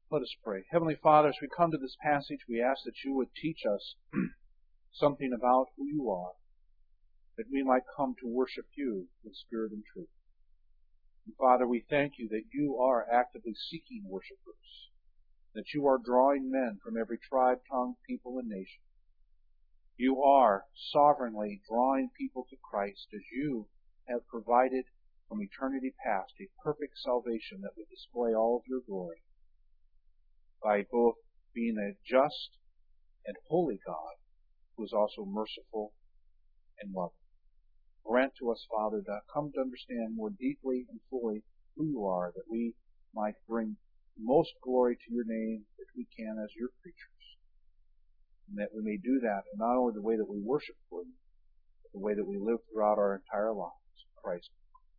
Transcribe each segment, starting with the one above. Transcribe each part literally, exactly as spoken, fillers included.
Let us pray. Heavenly Father, as we come to this passage, we ask that you would teach us something about who you are, that we might come to worship you in spirit and truth. And Father, we thank you that you are actively seeking worshipers, that you are drawing men from every tribe, tongue, people, and nation. You are sovereignly drawing people to Christ as you have provided from eternity past a perfect salvation that would display all of your glory by both being a just and holy God who is also merciful and loving. Grant to us, Father, to come to understand more deeply and fully who you are, that we might bring most glory to your name that we can as your creatures. And that we may do that in not only the way that we worship for you, but the way that we live throughout our entire lives. Christ.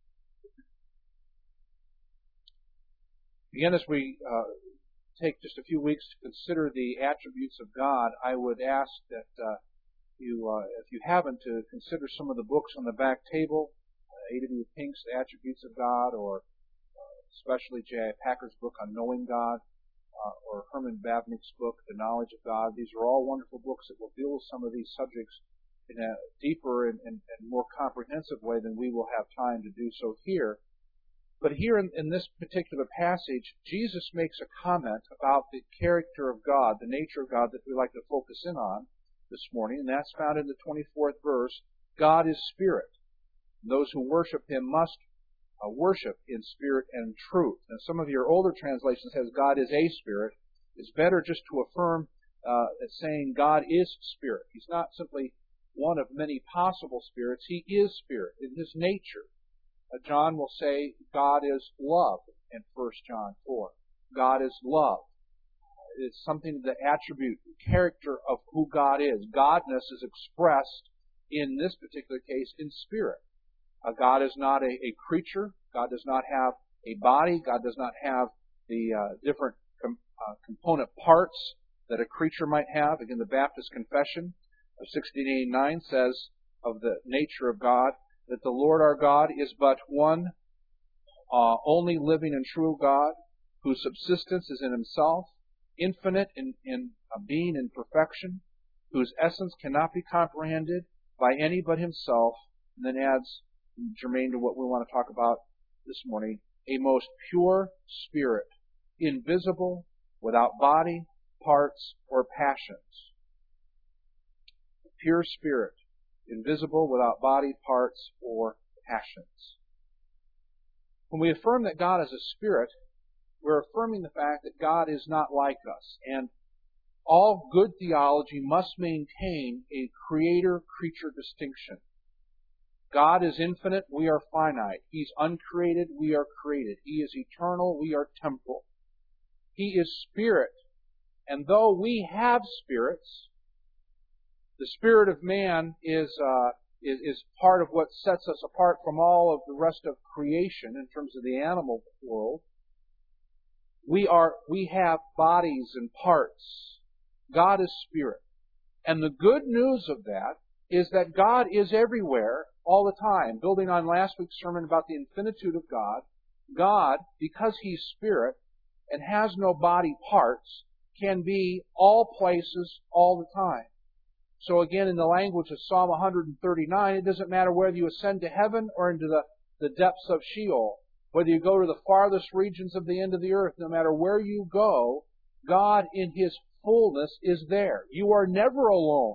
Again, as we uh, take just a few weeks to consider the attributes of God, I would ask that uh, you, uh, if you haven't, to consider some of the books on the back table, uh, A W Pink's The Attributes of God, or uh, especially J I Packer's book on Knowing God, uh, or Herman Babnick's book, The Knowledge of God. These are all wonderful books that will deal with some of these subjects in a deeper and, and, and more comprehensive way than we will have time to do so here. But here in, in this particular passage, Jesus makes a comment about the character of God, the nature of God that we like to focus in on this morning, and that's found in the twenty-fourth verse. God is spirit. Those who worship him must uh, worship in spirit and truth. And some of your older translations says God is a spirit. It's better just to affirm uh, saying God is spirit. He's not simply one of many possible spirits. He is spirit in his nature. Uh, John will say God is love in First John four. God is love. It's something, the attribute, the character of who God is. Godness is expressed in this particular case in spirit. Uh, God is not a, a creature. God does not have a body. God does not have the uh, different com- uh, component parts that a creature might have. Again, the Baptist Confession of sixteen eighty-nine says of the nature of God that the Lord our God is but one, uh, only living and true God, whose subsistence is in himself, infinite in, in uh, being and perfection, whose essence cannot be comprehended by any but himself, and then adds, germane to what we want to talk about this morning, a most pure spirit, invisible, without body, parts, or passions. A pure spirit, invisible, without body, parts, or passions. When we affirm that God is a spirit, we're affirming the fact that God is not like us. And all good theology must maintain a creator-creature distinction. God is infinite, we are finite. He's uncreated, we are created. He is eternal, we are temporal. He is spirit. And though we have spirits, the spirit of man is, uh, is is part of what sets us apart from all of the rest of creation in terms of the animal world. We are we have bodies and parts. God is spirit. And the good news of that is that God is everywhere all the time. Building on last week's sermon about the infinitude of God, God, because He's spirit and has no body parts, can be all places all the time. So again, in the language of Psalm one thirty-nine, it doesn't matter whether you ascend to heaven or into the, the depths of Sheol, whether you go to the farthest regions of the end of the earth, no matter where you go, God in His fullness is there. You are never alone.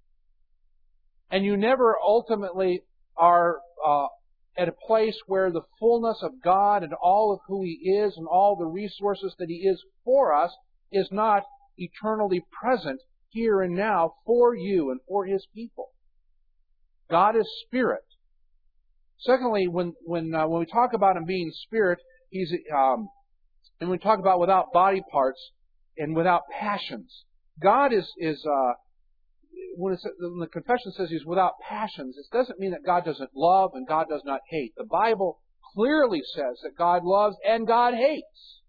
And you never ultimately are uh, at a place where the fullness of God and all of who He is and all the resources that He is for us is not eternally present here and now for you and for His people. God is spirit. Secondly, when when uh, when we talk about Him being spirit, He's um, and we talk about without body parts and without passions. God is is uh, when, it's, when the confession says He's without passions, it doesn't mean that God doesn't love and God does not hate. The Bible clearly says that God loves and God hates.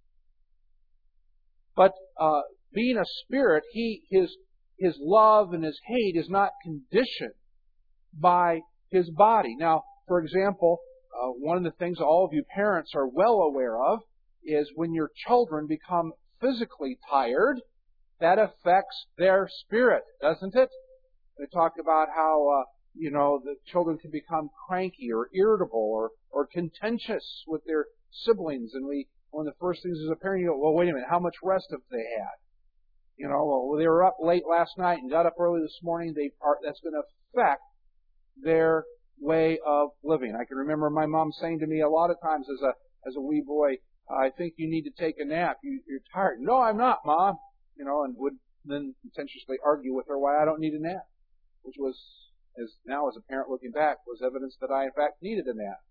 But uh, being a spirit, He His His love and His hate is not conditioned by His body. Now, for example, uh, one of the things all of you parents are well aware of is when your children become physically tired, that affects their spirit, doesn't it? They talk about how, uh, you know, the children can become cranky or irritable or, or contentious with their siblings. And we, one of the first things as a parent, you go, well, wait a minute, how much rest have they had? You know, well, they were up late last night and got up early this morning. They are, that's going to affect their way of living. I can remember my mom saying to me a lot of times as a as a wee boy, I think you need to take a nap. You, you're tired. No, I'm not, Mom. You know, and would then contentiously argue with her why I don't need a nap, which was, as now as a parent looking back, was evidence that I in fact needed a nap.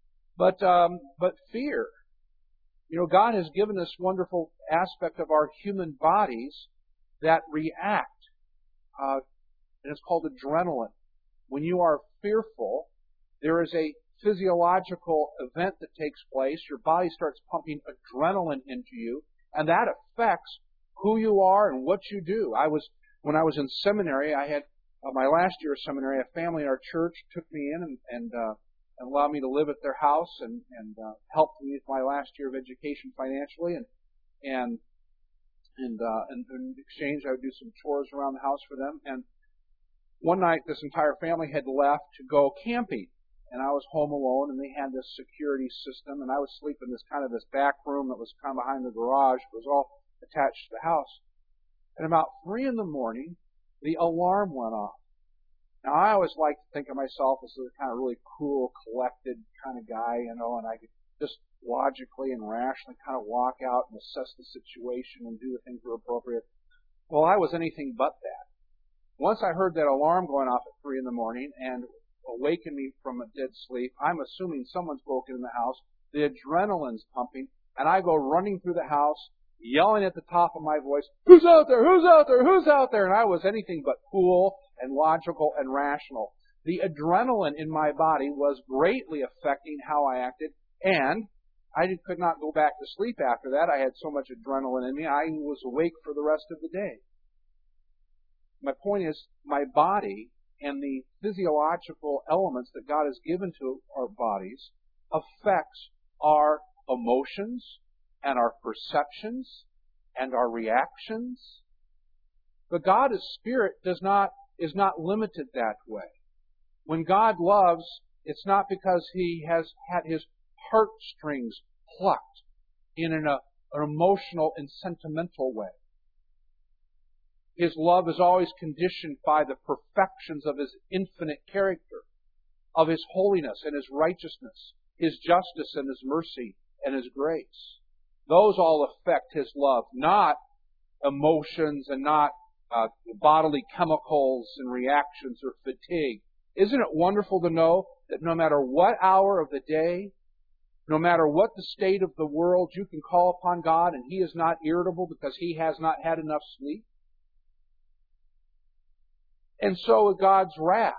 But um, but fear. You know, God has given us wonderful aspect of our human bodies that react, uh, and it's called adrenaline. When you are fearful, there is a physiological event that takes place. Your body starts pumping adrenaline into you, and that affects who you are and what you do. I was, when I was in seminary, I had uh, my last year of seminary. A family in our church took me in and and, uh, and allowed me to live at their house and and uh, helped me with my last year of education financially. And and and, uh, and in exchange, I would do some chores around the house for them. And one night, this entire family had left to go camping, and I was home alone, and they had this security system, and I was sleeping in this kind of this back room that was kind of behind the garage. It was all attached to the house. And about three in the morning, the alarm went off. Now, I always like to think of myself as a kind of really cool, collected kind of guy, you know, and I could just logically and rationally kind of walk out and assess the situation and do the things that were appropriate. Well, I was anything but that. Once I heard that alarm going off at three in the morning and awakened me from a dead sleep, I'm assuming someone's broken in the house. The adrenaline's pumping, and I go running through the house, yelling at the top of my voice, "Who's out there? Who's out there? Who's out there?" And I was anything but cool and logical and rational. The adrenaline in my body was greatly affecting how I acted, and I could not go back to sleep after that. I had so much adrenaline in me, I was awake for the rest of the day. My point is, my body and the physiological elements that God has given to our bodies affects our emotions and our perceptions and our reactions. But God as Spirit does not, is not limited that way. When God loves, it's not because He has had His heartstrings plucked in an, uh, an emotional and sentimental way. His love is always conditioned by the perfections of His infinite character, of His holiness and His righteousness, His justice and His mercy and His grace. Those all affect His love, not emotions and not uh, bodily chemicals and reactions or fatigue. Isn't it wonderful to know that no matter what hour of the day, no matter what the state of the world, you can call upon God and He is not irritable because He has not had enough sleep? And so with God's wrath.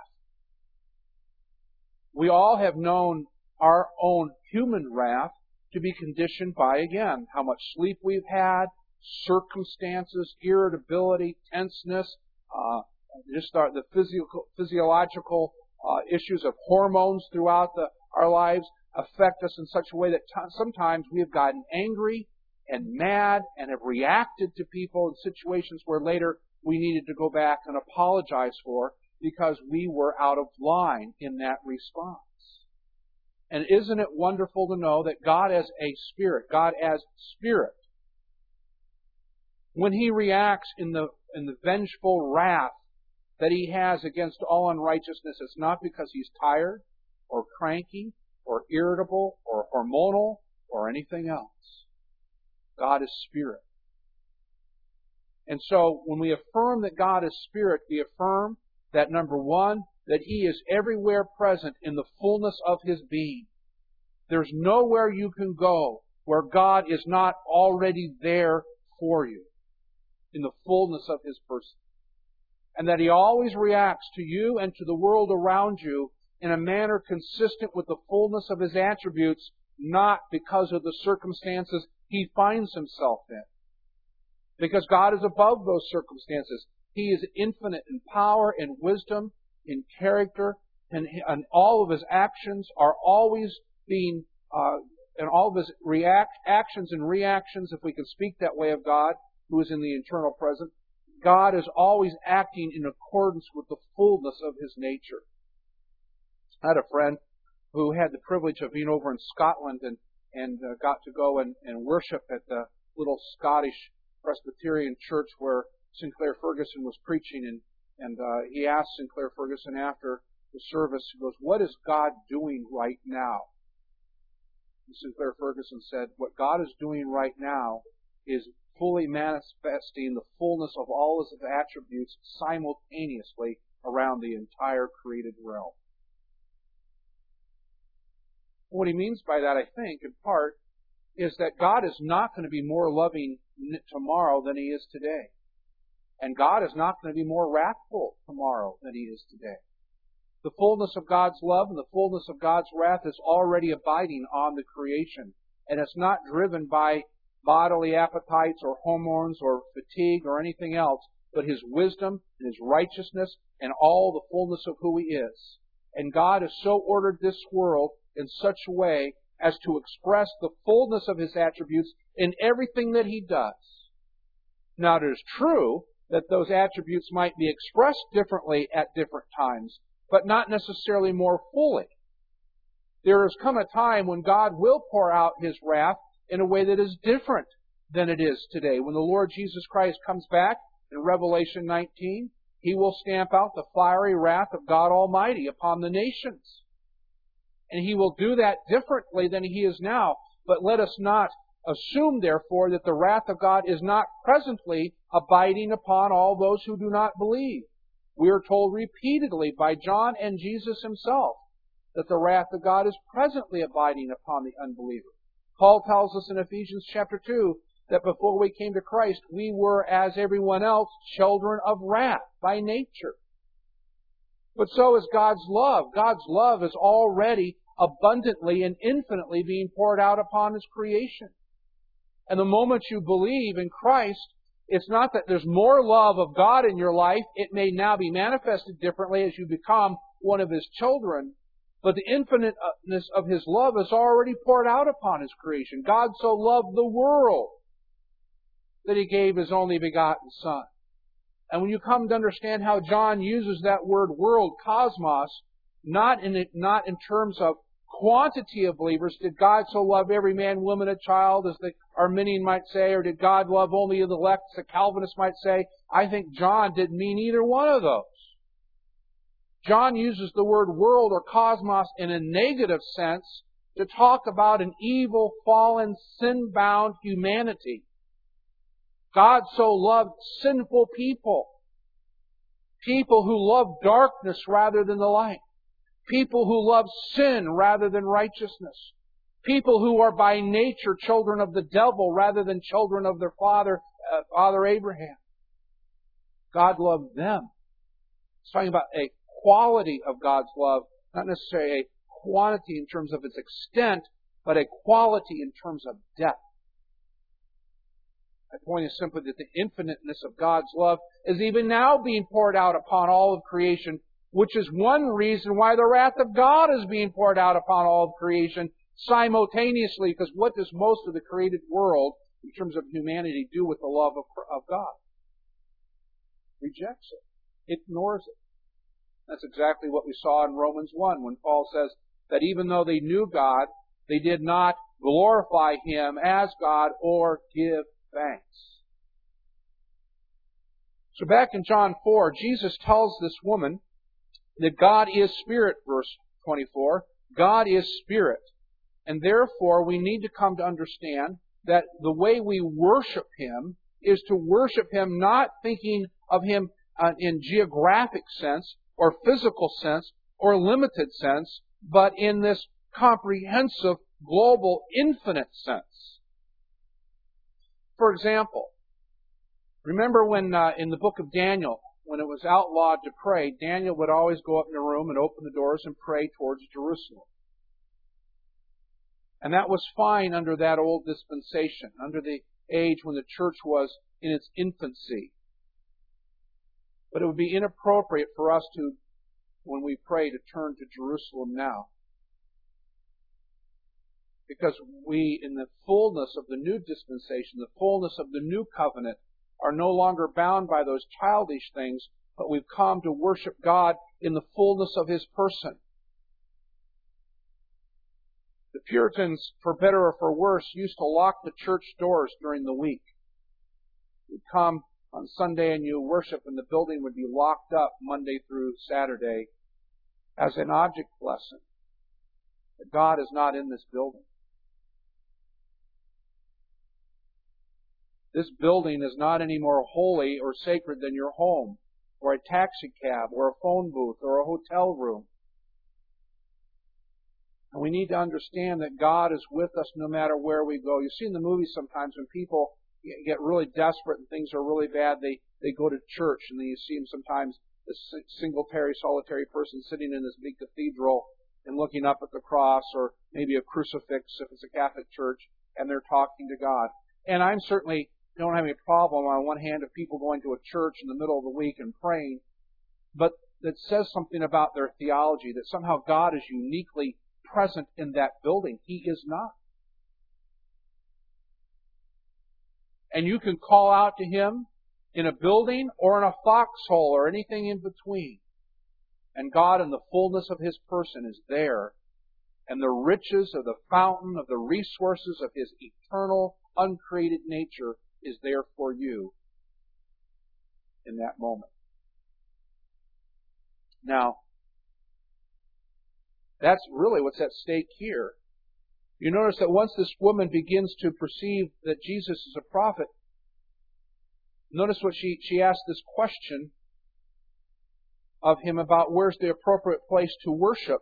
We all have known our own human wrath to be conditioned by, again, how much sleep we've had, circumstances, irritability, tenseness, uh, just our, the physical, physiological uh, issues of hormones throughout the, our lives affect us in such a way that t- sometimes we have gotten angry and mad and have reacted to people in situations where later we needed to go back and apologize for because we were out of line in that response. And isn't it wonderful to know that God as a Spirit, God as Spirit, when He reacts in the in the vengeful wrath that He has against all unrighteousness, it's not because He's tired or cranky or irritable or hormonal or anything else. God is Spirit. And so when we affirm that God is Spirit, we affirm that, number one, that He is everywhere present in the fullness of His being. There's nowhere you can go where God is not already there for you in the fullness of His person. And that He always reacts to you and to the world around you in a manner consistent with the fullness of His attributes, not because of the circumstances He finds Himself in. Because God is above those circumstances. He is infinite in power, in wisdom, in character, and, and all of His actions are always being uh, and all of His react, actions and reactions, if we can speak that way of God, who is in the eternal present, God is always acting in accordance with the fullness of His nature. I had a friend who had the privilege of being over in Scotland and, and uh, got to go and, and worship at the little Scottish Presbyterian church where Sinclair Ferguson was preaching. And, and uh, he asked Sinclair Ferguson after the service, he goes, "What is God doing right now?" And Sinclair Ferguson said, "What God is doing right now is fully manifesting the fullness of all His attributes simultaneously around the entire created realm." What he means by that, I think, in part, is that God is not going to be more loving tomorrow than He is today. And God is not going to be more wrathful tomorrow than He is today. The fullness of God's love and the fullness of God's wrath is already abiding on the creation. And it's not driven by bodily appetites or hormones or fatigue or anything else, but His wisdom and His righteousness and all the fullness of who He is. And God has so ordered this world in such a way as to express the fullness of His attributes in everything that He does. Now, it is true that those attributes might be expressed differently at different times, but not necessarily more fully. There has come a time when God will pour out His wrath in a way that is different than it is today. When the Lord Jesus Christ comes back in Revelation nineteen, He will stamp out the fiery wrath of God Almighty upon the nations. And He will do that differently than He is now. But let us not assume, therefore, that the wrath of God is not presently abiding upon all those who do not believe. We are told repeatedly by John and Jesus Himself that the wrath of God is presently abiding upon the unbeliever. Paul tells us in Ephesians chapter two that before we came to Christ, we were, as everyone else, children of wrath by nature. But so is God's love. God's love is already abundantly and infinitely being poured out upon His creation. And the moment you believe in Christ, it's not that there's more love of God in your life. It may now be manifested differently as you become one of His children. But the infiniteness of His love is already poured out upon His creation. God so loved the world that He gave His only begotten Son. And when you come to understand how John uses that word world, cosmos, not in, not in terms of quantity of believers, did God so love every man, woman, and child, as the Arminian might say, or did God love only the elect, as the Calvinist might say? I think John didn't mean either one of those. John uses the word world or cosmos in a negative sense to talk about an evil, fallen, sin-bound humanity. God so loved sinful people. People who love darkness rather than the light. People who love sin rather than righteousness. People who are by nature children of the devil rather than children of their father, uh, Father Abraham. God loved them. It's talking about a quality of God's love, not necessarily a quantity in terms of its extent, but a quality in terms of depth. My point is simply that the infiniteness of God's love is even now being poured out upon all of creation, which is one reason why the wrath of God is being poured out upon all of creation simultaneously. Because what does most of the created world, in terms of humanity, do with the love of, of God? Rejects it. Ignores it. That's exactly what we saw in Romans one when Paul says that even though they knew God, they did not glorify Him as God or give thanks. So back in John four, Jesus tells this woman that God is Spirit, verse twenty-four. God is Spirit. And therefore, we need to come to understand that the way we worship Him is to worship Him not thinking of Him uh, in geographic sense or physical sense or limited sense, but in this comprehensive, global, infinite sense. For example, remember when uh, in the book of Daniel, when it was outlawed to pray, Daniel would always go up in a room and open the doors and pray towards Jerusalem. And that was fine under that old dispensation, under the age when the church was in its infancy. But it would be inappropriate for us to, when we pray, to turn to Jerusalem now. Because we, in the fullness of the new dispensation, the fullness of the new covenant, are no longer bound by those childish things, but we've come to worship God in the fullness of His person. The Puritans, for better or for worse, used to lock the church doors during the week. You'd come on Sunday and you worship, and the building would be locked up Monday through Saturday as an object lesson that God is not in this building. This building is not any more holy or sacred than your home, or a taxi cab, or a phone booth, or a hotel room. And we need to understand that God is with us no matter where we go. You see in the movies sometimes when people get really desperate and things are really bad, they, they go to church, and then you see them sometimes, this singletary, solitary person sitting in this big cathedral and looking up at the cross, or maybe a crucifix if it's a Catholic church, and they're talking to God. And I'm certainly don't have any problem on one hand of people going to a church in the middle of the week and praying, but that says something about their theology, that somehow God is uniquely present in that building. He is not. And you can call out to Him in a building or in a foxhole or anything in between. And God in the fullness of His person is there. And the riches of the fountain of the resources of His eternal, uncreated nature is there for you in that moment. Now, that's really what's at stake here. You notice that once this woman begins to perceive that Jesus is a prophet, notice what she, she asked this question of Him about where's the appropriate place to worship.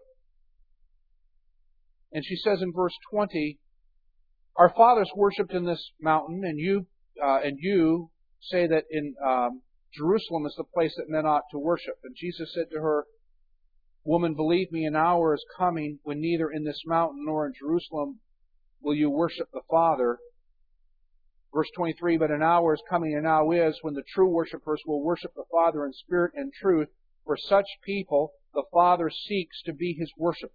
And she says in verse twenty, "Our fathers worshipped in this mountain, and you uh, and you say that in um, Jerusalem is the place that men ought to worship." And Jesus said to her, "Woman, believe me, an hour is coming when neither in this mountain nor in Jerusalem will you worship the Father." Verse twenty-three, "But an hour is coming, and now is, when the true worshipers will worship the Father in spirit and truth. For such people the Father seeks to be His worshipers."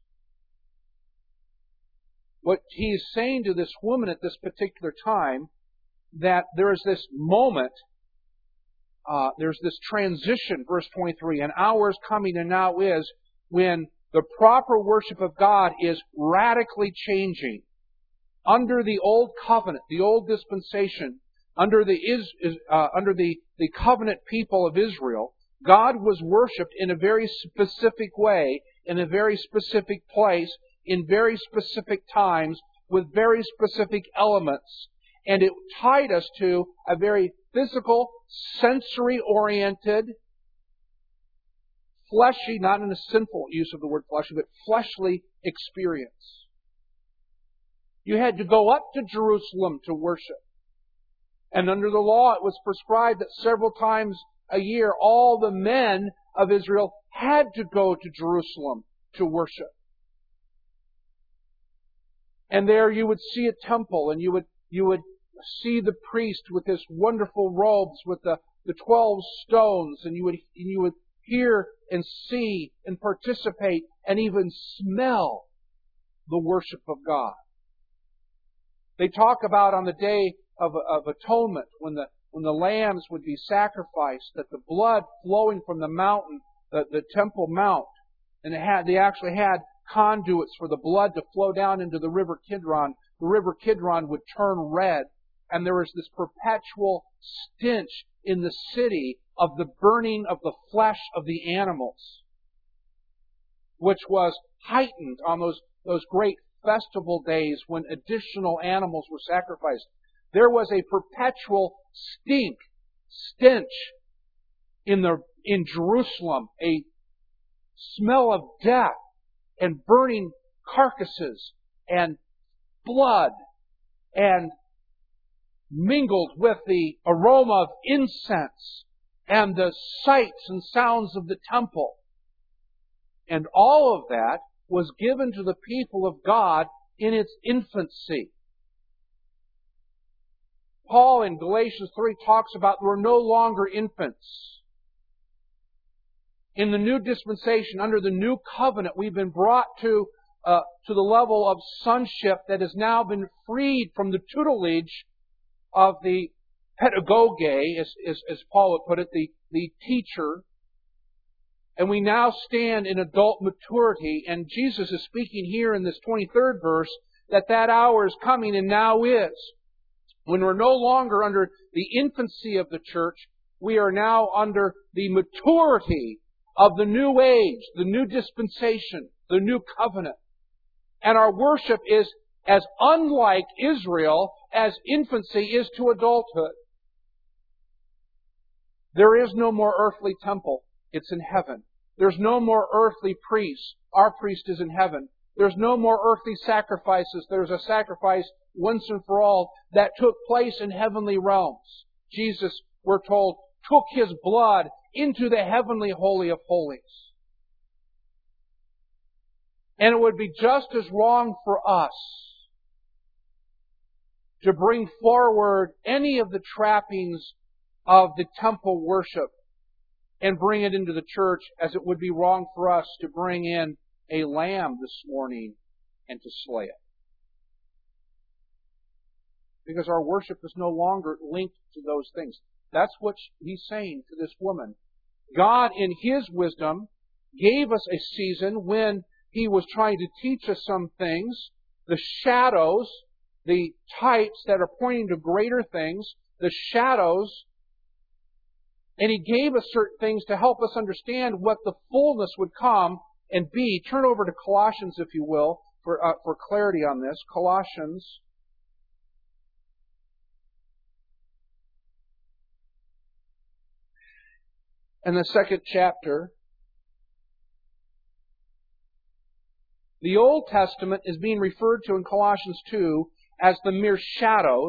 What He is saying to this woman at this particular time, that there is this moment, uh, there's this transition, verse twenty-three, "An hour is coming and now is, when the proper worship of God is radically changing. Under the old covenant, the old dispensation, under the is, is uh, under the, the covenant people of Israel, God was worshipped in a very specific way, in a very specific place, in very specific times, with very specific elements. And it tied us to a very physical, sensory-oriented, fleshy, not in a sinful use of the word fleshy, but fleshly experience. You had to go up to Jerusalem to worship. And under the law, it was prescribed that several times a year, all the men of Israel had to go to Jerusalem to worship. And there you would see a temple, and you would you would see the priest with his wonderful robes with the, the twelve stones, and you would and you would hear and see and participate and even smell the worship of God. They talk about on the day of, of atonement, when the when the lambs would be sacrificed, that the blood flowing from the mountain, the, the Temple Mount, and it had they actually had conduits for the blood to flow down into the river Kidron. The river Kidron would turn red, and there was this perpetual stench in the city of the burning of the flesh of the animals, which was heightened on those, those great festival days when additional animals were sacrificed. There was a perpetual stink, stench in the in Jerusalem, a smell of death and burning carcasses and blood, and mingled with the aroma of incense and the sights and sounds of the temple. And all of that was given to the people of God in its infancy. Paul in Galatians three talks about we're no longer infants. In the new dispensation, under the new covenant, we've been brought to uh, to the level of sonship that has now been freed from the tutelage of the pedagogue, as, as, as Paul would put it, the, the teacher. And we now stand in adult maturity. And Jesus is speaking here in this twenty-third verse that that hour is coming and now is. When we're no longer under the infancy of the church, we are now under the maturity of the new age, the new dispensation, the new covenant. And our worship is as unlike Israel as infancy is to adulthood. There is no more earthly temple. It's in heaven. There's no more earthly priest. Our priest is in heaven. There's no more earthly sacrifices. There's a sacrifice once and for all that took place in heavenly realms. Jesus, we're told, took His blood into the heavenly holy of holies. And it would be just as wrong for us to bring forward any of the trappings of the temple worship and bring it into the church as it would be wrong for us to bring in a lamb this morning and to slay it. Because our worship is no longer linked to those things. That's what He's saying to this woman. God, in His wisdom, gave us a season when He was trying to teach us some things, the shadows, the types that are pointing to greater things, the shadows, and He gave us certain things to help us understand what the fullness would come and be. Turn over to Colossians, if you will, for, uh, for clarity on this. Colossians and the second chapter. The Old Testament is being referred to in Colossians two as the mere shadows.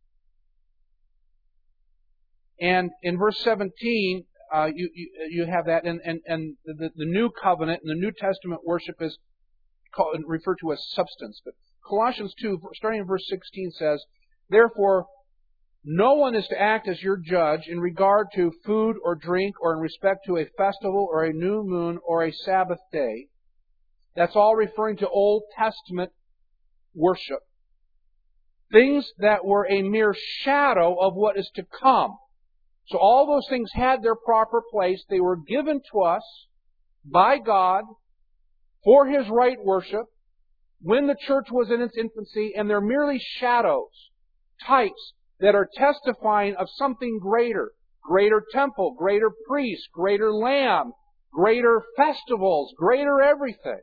And in verse seventeen, uh, you, you you have that, and, and, and the, the New Covenant and the New Testament worship is called, referred to as substance. But Colossians two, starting in verse sixteen, says, "Therefore, no one is to act as your judge in regard to food or drink or in respect to a festival or a new moon or a Sabbath day." That's all referring to Old Testament worship. Things that were a mere shadow of what is to come. So all those things had their proper place. They were given to us by God for His right worship when the church was in its infancy, and they're merely shadows, types that are testifying of something greater. Greater temple, greater priest, greater lamb, greater festivals, greater everything.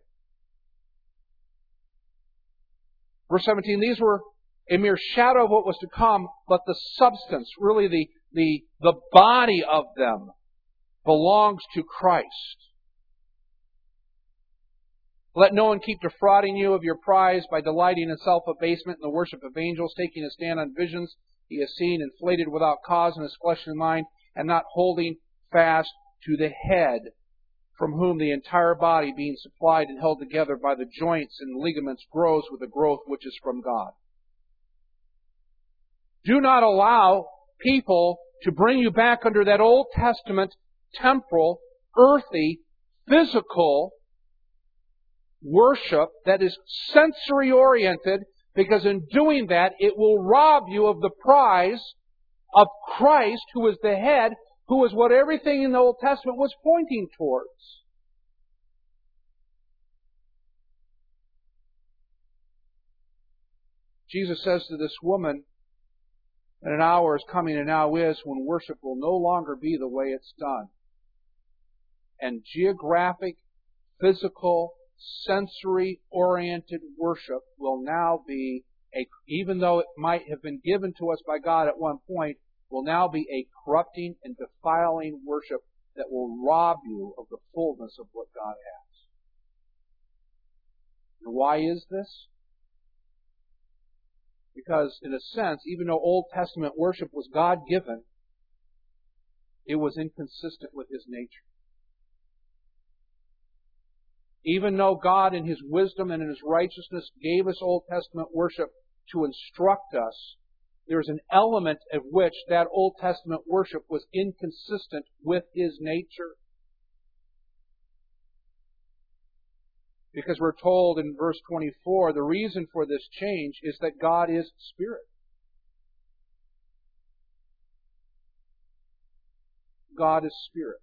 Verse seventeen, these were a mere shadow of what was to come, but the substance, really the, the, the body of them, belongs to Christ. Let no one keep defrauding you of your prize by delighting in self-abasement and the worship of angels, taking a stand on visions he has seen, inflated without cause in his fleshly mind, and not holding fast to the head, from whom the entire body, being supplied and held together by the joints and ligaments, grows with a growth which is from God. Do not allow people to bring you back under that Old Testament, temporal, earthy, physical worship that is sensory-oriented, because in doing that, it will rob you of the prize of Christ, who is the head, who is what everything in the Old Testament was pointing towards. Jesus says to this woman, that an hour is coming and now is when worship will no longer be the way it's done. And geographic, physical, sensory-oriented worship will now be, a, even though it might have been given to us by God at one point, will now be a corrupting and defiling worship that will rob you of the fullness of what God has. And why is this? Because, in a sense, even though Old Testament worship was God-given, it was inconsistent with His nature. Even though God, in His wisdom and in His righteousness, gave us Old Testament worship to instruct us, there's an element of which that Old Testament worship was inconsistent with His nature. Because we're told in verse twenty-four, the reason for this change is that God is Spirit. God is Spirit.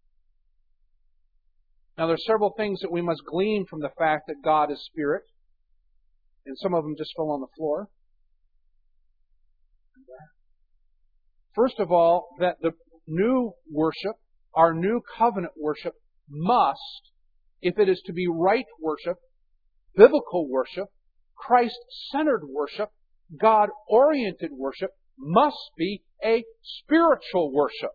Now, there are several things that we must glean from the fact that God is Spirit, and some of them just fell on the floor. First of all, that the new worship, our new covenant worship, must, if it is to be right worship, biblical worship, Christ-centered worship, God-oriented worship, must be a spiritual worship.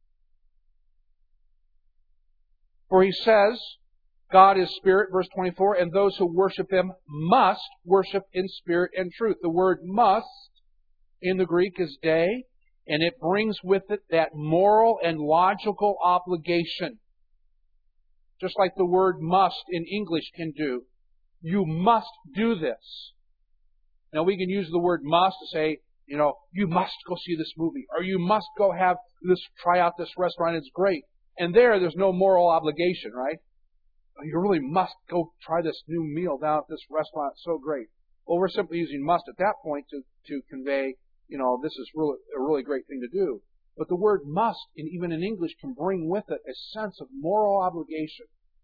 For He says, God is Spirit, verse twenty-four, and those who worship Him must worship in spirit and truth. The word must in the Greek is dei, and it brings with it that moral and logical obligation. Just like the word must in English can do. You must do this. Now we can use the word must to say, you know, you must go see this movie, or you must go have this, try out this restaurant, it's great. And there, there's no moral obligation, right? You really must go try this new meal down at this restaurant, it's so great. Well, we're simply using must at that point to, to convey, you know, this is really, a really great thing to do. But the word must, and even in English, can bring with it a sense of moral obligation.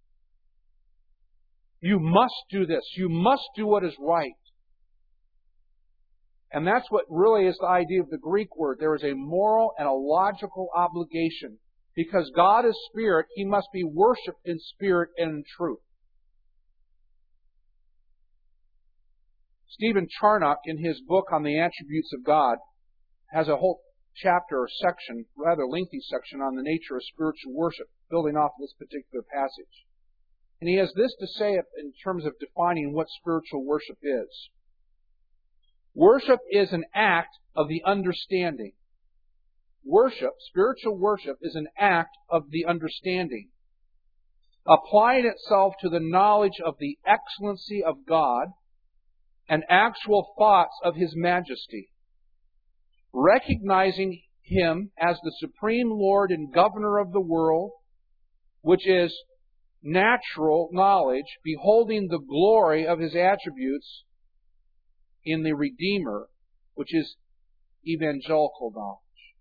You must do this. You must do what is right. And that's what really is the idea of the Greek word. There is a moral and a logical obligation. Because God is Spirit, He must be worshipped in spirit and in truth. Stephen Charnock, in his book on the attributes of God, has a whole chapter or section, rather lengthy section, on the nature of spiritual worship, building off this particular passage. And he has this to say in terms of defining what spiritual worship is. Worship is an act of the understanding. Worship, spiritual worship, is an act of the understanding, applying itself to the knowledge of the excellency of God and actual thoughts of His majesty, recognizing Him as the supreme Lord and governor of the world, which is natural knowledge, beholding the glory of His attributes in the Redeemer, which is evangelical knowledge.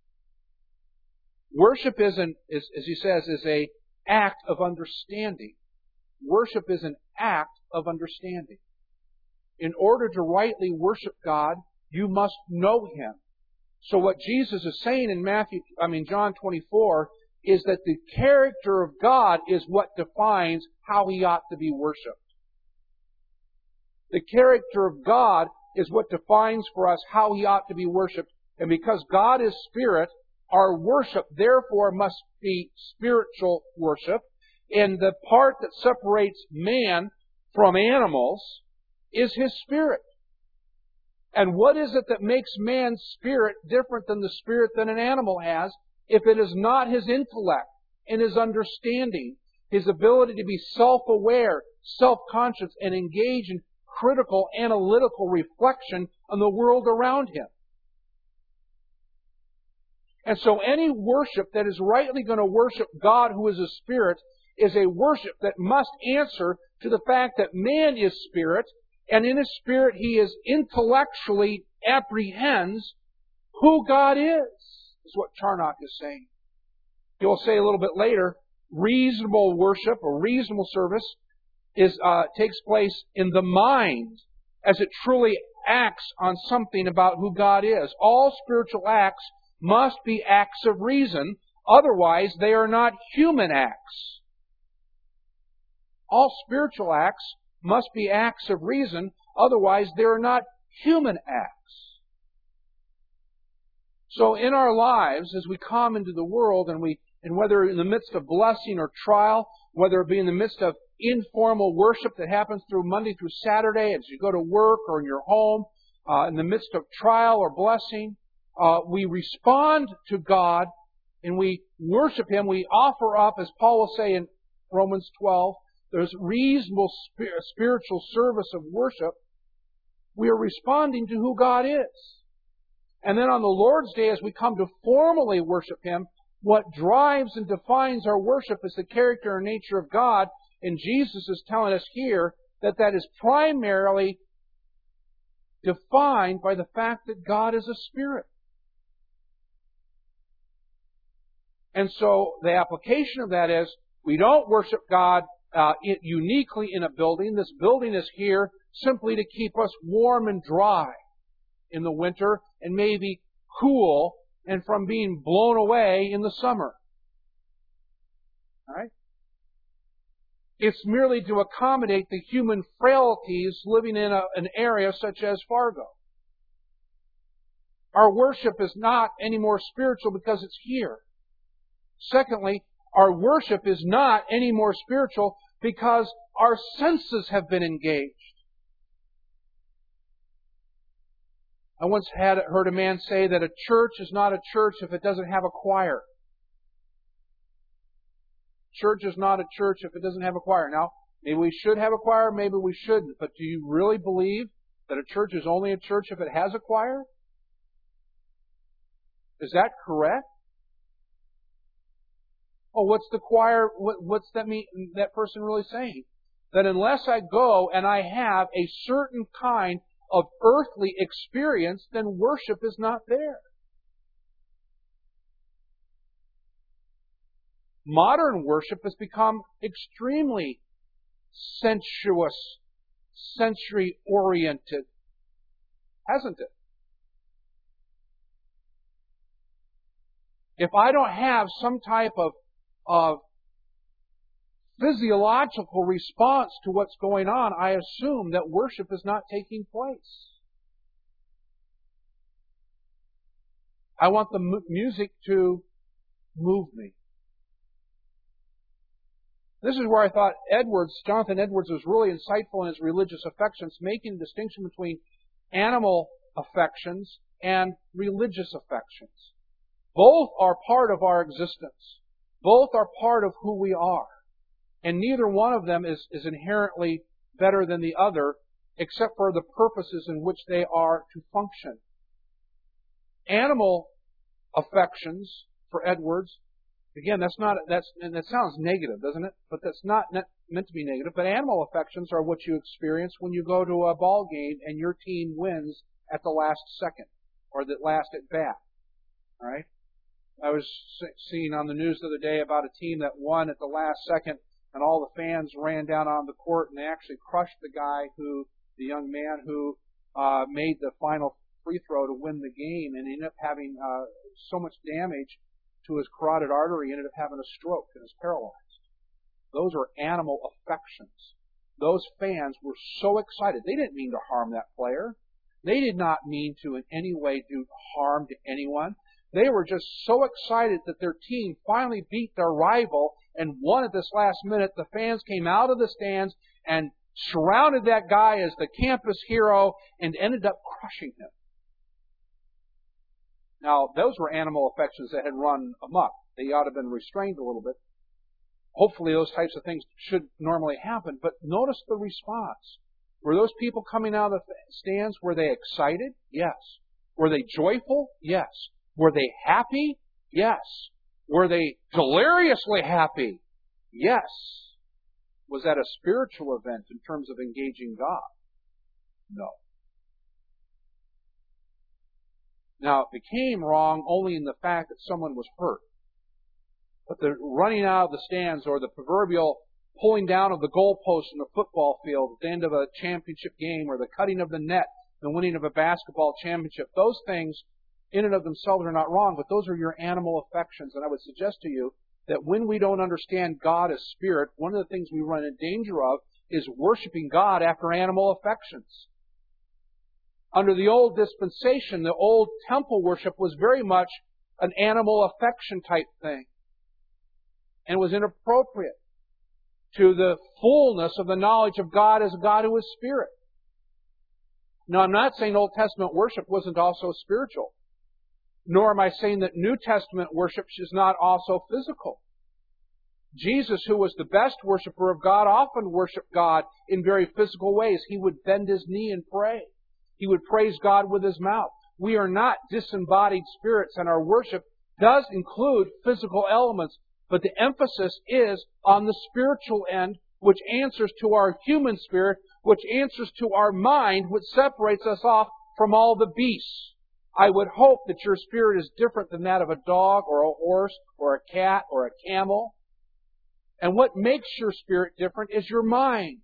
Worship is, an, is, as he says, is a act of understanding. Worship is an act of understanding. In order to rightly worship God, you must know Him. So what Jesus is saying in Matthew, I mean John twenty-four, is that the character of God is what defines how He ought to be worshipped. The character of God is what defines for us how He ought to be worshipped. And because God is Spirit, our worship, therefore, must be spiritual worship. And the part that separates man from animals is his spirit. And what is it that makes man's spirit different than the spirit that an animal has, if it is not his intellect and his understanding, his ability to be self-aware, self-conscious, and engage in critical, analytical reflection on the world around him? And so any worship that is rightly going to worship God, who is a spirit, is a worship that must answer to the fact that man is spirit, and in his spirit he is intellectually apprehends who God is, is what Charnock is saying. He'll say a little bit later, reasonable worship or reasonable service is uh, takes place in the mind as it truly acts on something about who God is. All spiritual acts must be acts of reason, otherwise they are not human acts. All spiritual acts must be acts of reason, otherwise they are not human acts. So in our lives, as we come into the world, and we, and whether in the midst of blessing or trial, whether it be in the midst of informal worship that happens through Monday through Saturday, as you go to work or in your home, uh, in the midst of trial or blessing, uh, we respond to God and we worship Him. We offer up, as Paul will say in Romans twelve, there's reasonable spiritual service of worship. We are responding to who God is. And then on the Lord's Day, as we come to formally worship Him, what drives and defines our worship is the character and nature of God. And Jesus is telling us here that that is primarily defined by the fact that God is a spirit. And so the application of that is, we don't worship God uh, uniquely in a building. This building is here simply to keep us warm and dry in the winter, and maybe cool and from being blown away in the summer. All right? It's merely to accommodate the human frailties living in a, an area such as Fargo. Our worship is not any more spiritual because it's here. Secondly, our worship is not any more spiritual because our senses have been engaged. I once had heard a man say that a church is not a church if it doesn't have a choir. Church is not a church if it doesn't have a choir. Now, maybe we should have a choir, maybe we shouldn't. But do you really believe that a church is only a church if it has a choir? Is that correct? Oh, what's the choir, what, what's that mean, that person really saying? That unless I go and I have a certain kind of earthly experience, then worship is not there. Modern worship has become extremely sensuous, sensory-oriented, hasn't it? If I don't have some type of, of physiological response to what's going on, I assume that worship is not taking place. I want the mu- music to move me. This is where I thought Edwards, Jonathan Edwards, was really insightful in his religious affections, making a distinction between animal affections and religious affections. Both are part of our existence. Both are part of who we are. And neither one of them is, is inherently better than the other, except for the purposes in which they are to function. Animal affections, for Edwards, again, that's not, that's, and that sounds negative, doesn't it? But that's not meant to be negative. But animal affections are what you experience when you go to a ball game and your team wins at the last second, or the last at bat. All right? I was seeing on the news the other day about a team that won at the last second, and all the fans ran down on the court and they actually crushed the guy who, the young man who uh, made the final free throw to win the game, and ended up having uh, so much damage to his carotid artery, he ended up having a stroke and is paralyzed. Those are animal affections. Those fans were so excited. They didn't mean to harm that player. They did not mean to in any way do harm to anyone. They were just so excited that their team finally beat their rival and won at this last minute. The fans came out of the stands and surrounded that guy as the campus hero and ended up crushing him. Now, those were animal affections that had run amok. They ought to have been restrained a little bit. Hopefully those types of things should normally happen. But notice the response. Were those people coming out of the stands, were they excited? Yes. Were they joyful? Yes. Were they happy? Yes. Were they deliriously happy? Yes. Was that a spiritual event in terms of engaging God? No. Now, it became wrong only in the fact that someone was hurt. But the running out of the stands or the proverbial pulling down of the goalpost in the football field at the end of a championship game, or the cutting of the net, the winning of a basketball championship, those things in and of themselves are not wrong, but those are your animal affections. And I would suggest to you that when we don't understand God as Spirit, one of the things we run in danger of is worshiping God after animal affections. Under the old dispensation, the old temple worship was very much an animal affection type thing, and was inappropriate to the fullness of the knowledge of God as a God who is Spirit. Now, I'm not saying Old Testament worship wasn't also spiritual, nor am I saying that New Testament worship is not also physical. Jesus, who was the best worshiper of God, often worshiped God in very physical ways. He would bend his knee and pray. He would praise God with his mouth. We are not disembodied spirits, and our worship does include physical elements, but the emphasis is on the spiritual end which answers to our human spirit, which answers to our mind, which separates us off from all the beasts. I would hope that your spirit is different than that of a dog or a horse or a cat or a camel. And what makes your spirit different is your mind.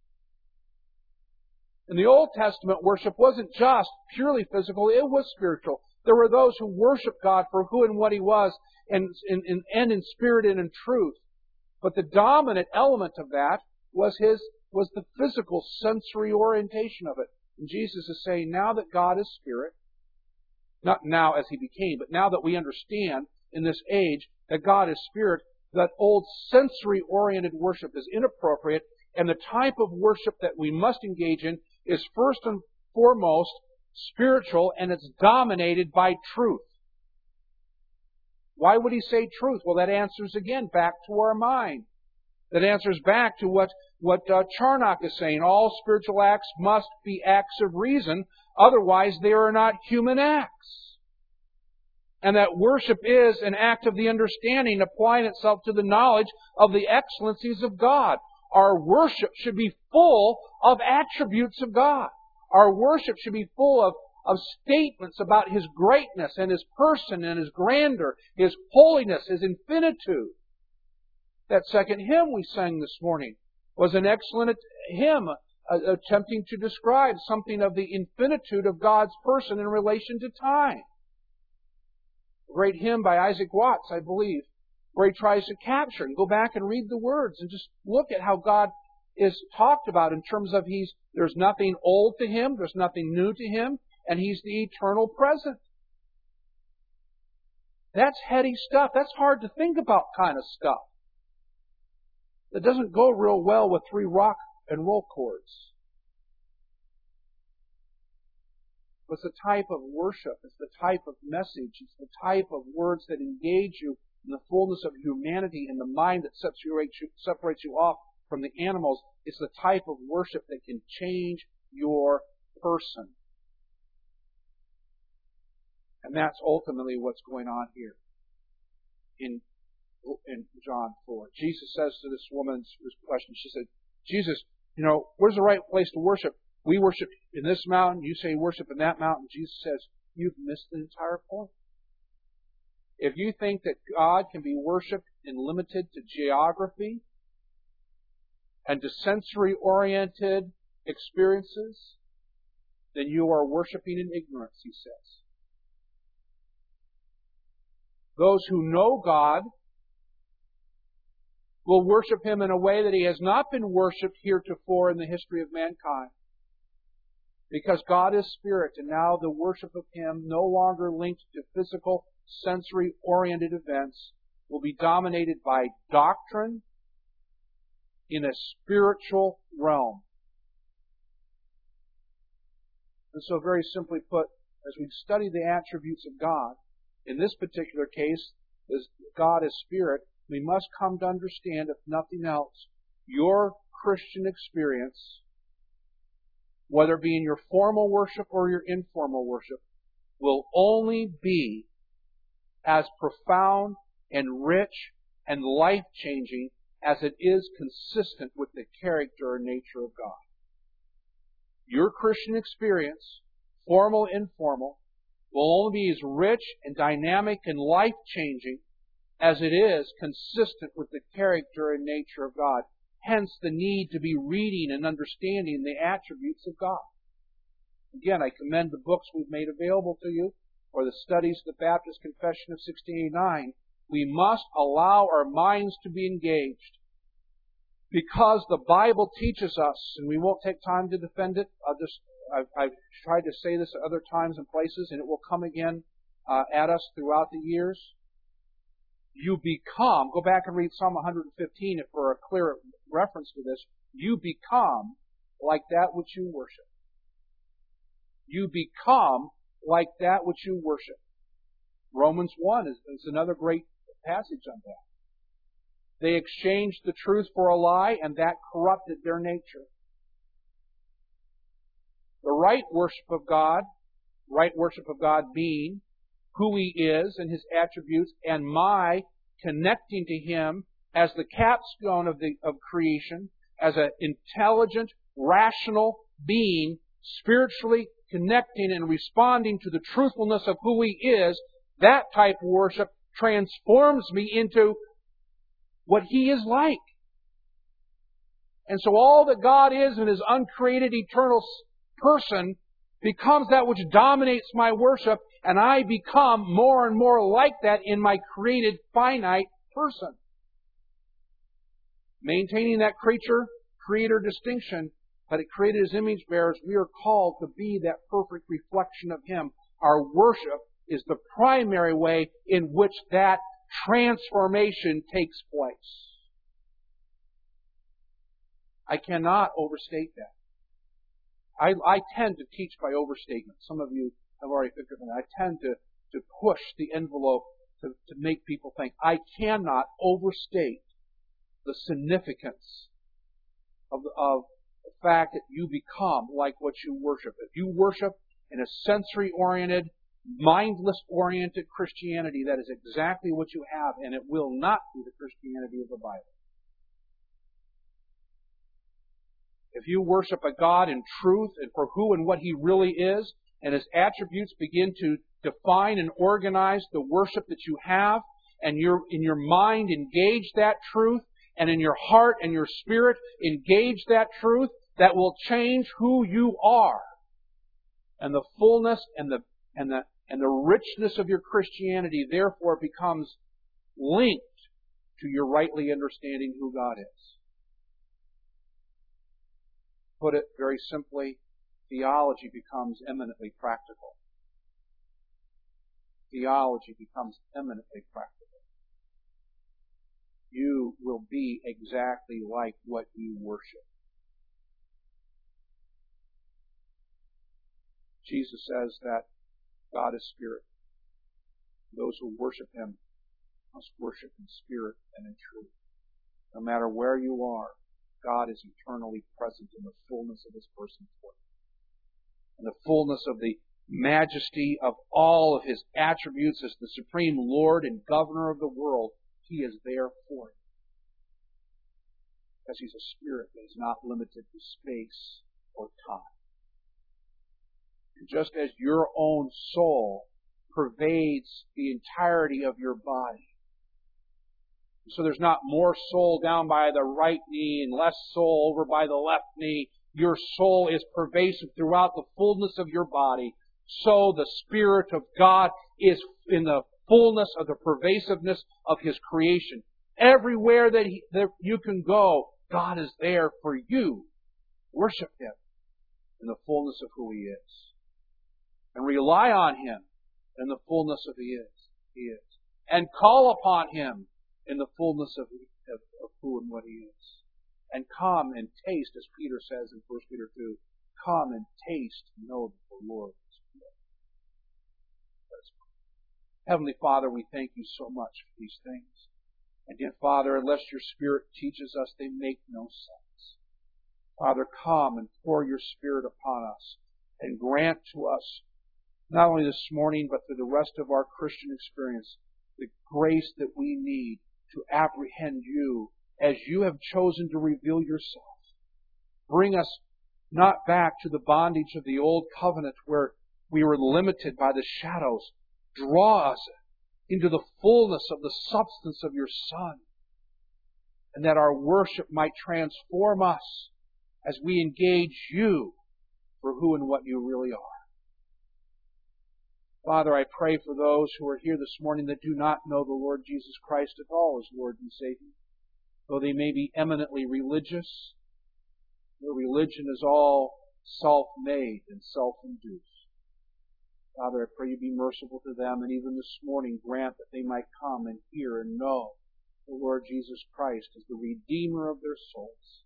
In the Old Testament, worship wasn't just purely physical, it was spiritual. There were those who worshiped God for who and what He was, and, and, and in spirit and in truth. But the dominant element of that was His was the physical sensory orientation of it. And Jesus is saying, now that God is spirit, not now as He became, but now that we understand in this age that God is spirit, that old sensory-oriented worship is inappropriate, and the type of worship that we must engage in is first and foremost spiritual, and it's dominated by truth. Why would He say truth? Well, that answers again back to our mind. That answers back to what, what uh, Charnock is saying. All spiritual acts must be acts of reason, otherwise they are not human acts. And that worship is an act of the understanding, applying itself to the knowledge of the excellencies of God. Our worship should be full of attributes of God. Our worship should be full of, of statements about His greatness and His person and His grandeur, His holiness, His infinitude. That second hymn we sang this morning was an excellent hymn uh, attempting to describe something of the infinitude of God's person in relation to time. A great hymn by Isaac Watts, I believe, where he tries to capture and go back and read the words and just look at how God is talked about in terms of He's there's nothing old to Him, there's nothing new to Him, and He's the eternal present. That's heady stuff. That's hard to think about kind of stuff. That doesn't go real well with three rock and roll chords. It's the type of worship, it's the type of message, it's the type of words that engage you in the fullness of humanity and the mind that separates you, separates you off from the animals. It's the type of worship that can change your person. And that's ultimately what's going on here in, in John four. Jesus says to this woman's question, she said, Jesus, you know, where's the right place to worship? We worship in this mountain, you say worship in that mountain. Jesus says, you've missed the entire point. If you think that God can be worshipped and limited to geography and to sensory-oriented experiences, then you are worshiping in ignorance, He says. Those who know God will worship Him in a way that He has not been worshipped heretofore in the history of mankind. Because God is spirit, and now the worship of Him, no longer linked to physical, sensory-oriented events, will be dominated by doctrine in a spiritual realm. And so very simply put, as we study the attributes of God, in this particular case, as God is spirit, we must come to understand, if nothing else, your Christian experience, whether it be in your formal worship or your informal worship, will only be as profound and rich and life-changing as it is consistent with the character and nature of God. Your Christian experience, formal, informal, will only be as rich and dynamic and life-changing as it is consistent with the character and nature of God. Hence the need to be reading and understanding the attributes of God. Again, I commend the books we've made available to you, or the studies of the Baptist Confession of sixteen eighty-nine. We must allow our minds to be engaged, because the Bible teaches us, and we won't take time to defend it. I'll just, I've, I've tried to say this at other times and places, and it will come again uh, at us throughout the years. You become, go back and read Psalm one hundred fifteen if for a clear reference to this, you become like that which you worship. You become like that which you worship. Romans one is, is another great passage on that. They exchanged the truth for a lie, and that corrupted their nature. The right worship of God, right worship of God being who He is and His attributes, and my connecting to Him as the capstone of the of creation, as an intelligent, rational being, spiritually connecting and responding to the truthfulness of who He is, that type of worship transforms me into what He is like. And so all that God is in His uncreated, eternal person becomes that which dominates my worship, and I become more and more like that in my created, finite person. Maintaining that creature, creator distinction, but it created as image bearers, we are called to be that perfect reflection of Him. Our worship is the primary way in which that transformation takes place. I cannot overstate that. I, I tend to teach by overstatement. Some of you have already figured that. I tend to, to push the envelope to, to make people think. I cannot overstate the significance of, of the fact that you become like what you worship. If you worship in a sensory-oriented, mindless-oriented Christianity, that is exactly what you have, and it will not be the Christianity of the Bible. If you worship a God in truth and for who and what He really is, and His attributes begin to define and organize the worship that you have, and you're in your mind engage that truth, and in your heart and your spirit engage that truth, that will change who you are. And the fullness and the and the and the richness of your Christianity therefore becomes linked to your rightly understanding who God is. Put it very simply, theology becomes eminently practical. Theology becomes eminently practical. You will be exactly like what you worship. Jesus says that God is spirit. Those who worship Him must worship in spirit and in truth. No matter where you are, God is eternally present in the fullness of His person for you. In the fullness of the majesty of all of His attributes as the supreme Lord and governor of the world, He is there for you. Because He's a spirit that is not limited to space or time. And just as your own soul pervades the entirety of your body, so there's not more soul down by the right knee and less soul over by the left knee. Your soul is pervasive throughout the fullness of your body. So the Spirit of God is in the fullness of the pervasiveness of His creation. Everywhere that, he, that you can go, God is there for you. Worship Him in the fullness of who He is. And rely on Him in the fullness of He is. He is. And call upon Him in the fullness of, of, of who and what He is. And come and taste, as Peter says in First Peter two, come and taste and know that the Lord is good. Heavenly Father, we thank You so much for these things. And yet, Father, unless Your Spirit teaches us, they make no sense. Father, come and pour Your Spirit upon us and grant to us, not only this morning, but through the rest of our Christian experience, the grace that we need to apprehend You as You have chosen to reveal Yourself. Bring us not back to the bondage of the old covenant where we were limited by the shadows. Draw us into the fullness of the substance of Your Son, and that our worship might transform us as we engage You for who and what You really are. Father, I pray for those who are here this morning that do not know the Lord Jesus Christ at all as Lord and Savior. Though they may be eminently religious, their religion is all self-made and self-induced. Father, I pray You be merciful to them, and even this morning grant that they might come and hear and know the Lord Jesus Christ as the Redeemer of their souls.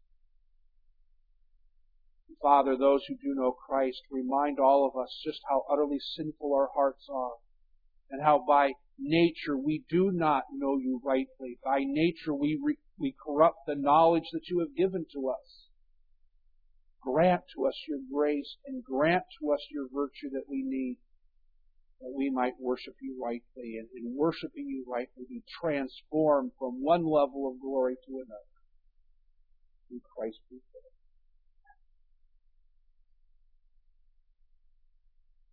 And Father, those who do know Christ, remind all of us just how utterly sinful our hearts are, and how by nature we do not know You rightly. By nature we re- we corrupt the knowledge that You have given to us. Grant to us Your grace, and grant to us Your virtue that we need, that we might worship You rightly, and in worshiping You rightly be transformed from one level of glory to another. through Christ.